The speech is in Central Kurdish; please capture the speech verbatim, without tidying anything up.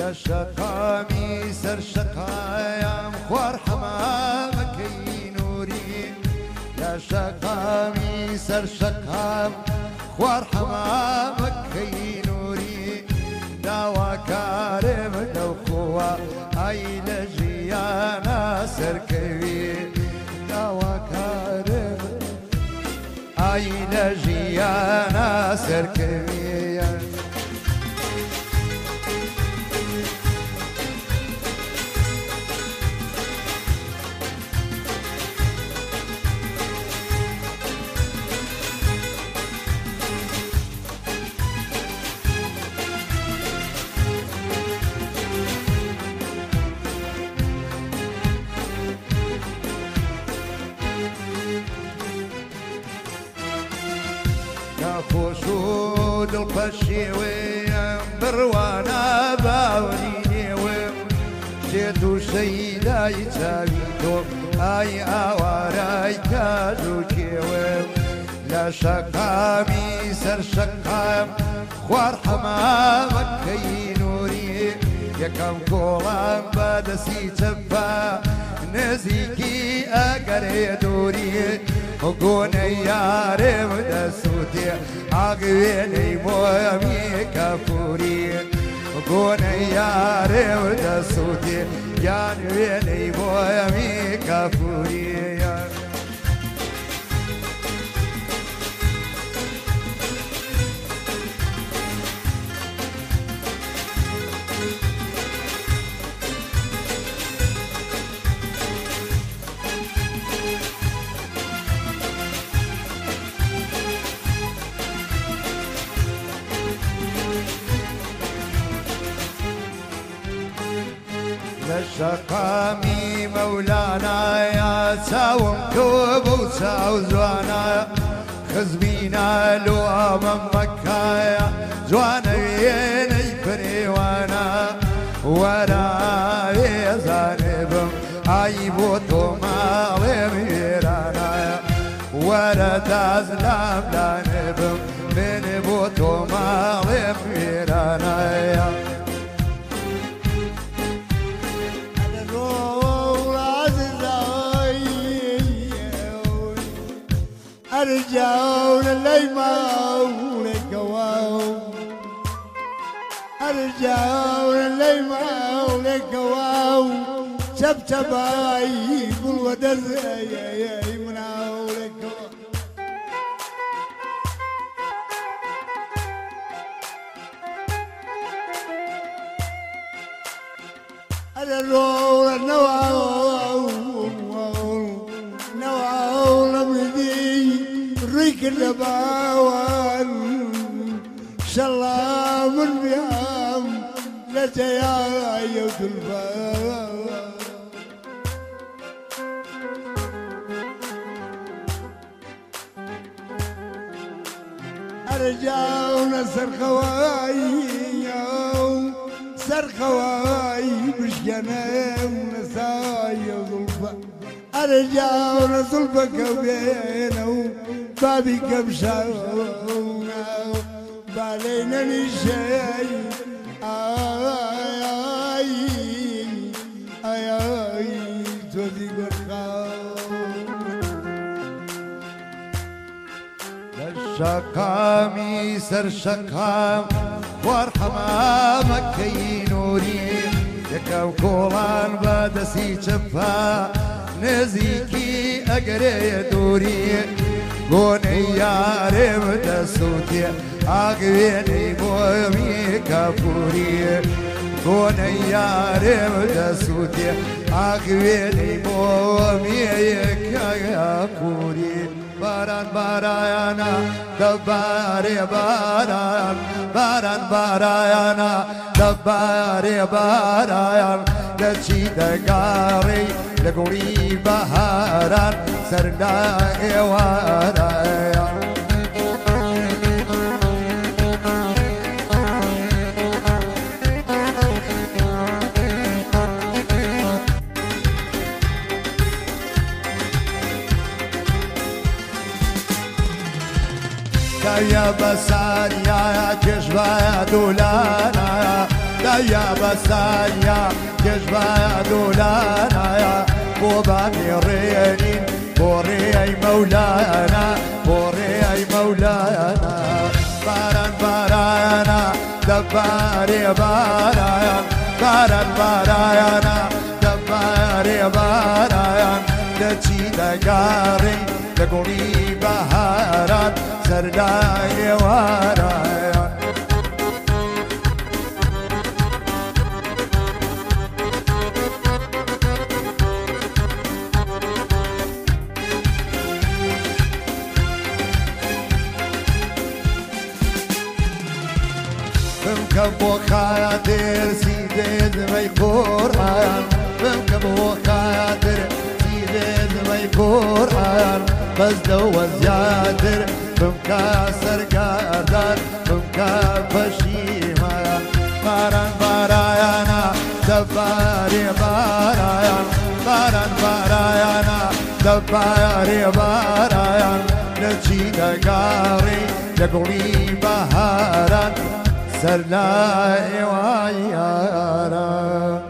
لە شەقامی سەر شەقایم خوار حەمامەکەی نووری لە شەقامی سەر شەقام خوار حەمامەکەی نووری داواکارم لەو خۆوە ئای لە ژیانە سەرکەوی داواکارم ئای لە ژیانە سەرکەوی ناخۆش و دڵپەشێوەیەم بڕوانە باوەری نێوم شێت و شەیدای چاوی تۆ ئای ئاوارای کاژ و کێوم لە شەقامی سەر شەقام خوار حەمامەکەی نووری یەکەم کۆڵام بەدەستی چەپە نزیکی ئەگەرێ دووری گۆنەی یارێم دەسووتێ ئاگوێنەی مۆمی کەپووری گۆنەی یارێم دەسووتێ یان وێنەی مۆمی کەپووری لە شەقامی مەولانایە چاوم تۆ بەو چاو جوانە خزمینە لۆ ئەمەم مەکایە جوانە وێنەی پرێوانە وەرە ئێزانێ بم ئای بۆ تۆ ماڵێم وێرانایە وەرە دازنام دانێ بم من بۆ تۆ ماڵێم وێرانایە أرجعون اللي مولك واو أرجعون اللي مولك واو شبشباي يقول ودر من حولك أنا الرول النواو نواو لمدي ريك النباوان شلا من بيام لجيا يوت الباب أرجعونا سرخواي سرخواي مشكنا ونساي ظلفة أرجعونا ظلفك وبينه بابي كبشاونا بالينا نشاي آي آي آي آي تودي شقامي سر شقام وارحمامك كي نوري يكاو كولان بادسي چپا نزيكي اگري دوري گوني يارم دسوتي آگويني مومي كابوري گوني يارم دسوتي آگويني مومي كابوري باران بارایانا دباری باران باران بارایانا دباری باران لچی دگاری لگوری بهاران سردای وارایان يا بسان يا كشفا دولانا دايا بسايا كجبا دولانا يا بوباني رينين بوري اي مولانا بوري اي مولانا باران بارانا دباري بارايان باران بارانا دباري بارايان دچی دگاری دگوری بهاران سردای وارایان بمكبو خاطر سيدي مي قرآن بمكبو خاطر سيدي مي قرآن بس دو زيادر بمكاسر قادر بمكافشيما باران بارايانا دباري بارايان باران بارايانا دباري بارايان نجي دقاري دقوري بهاران سرناي وعيارا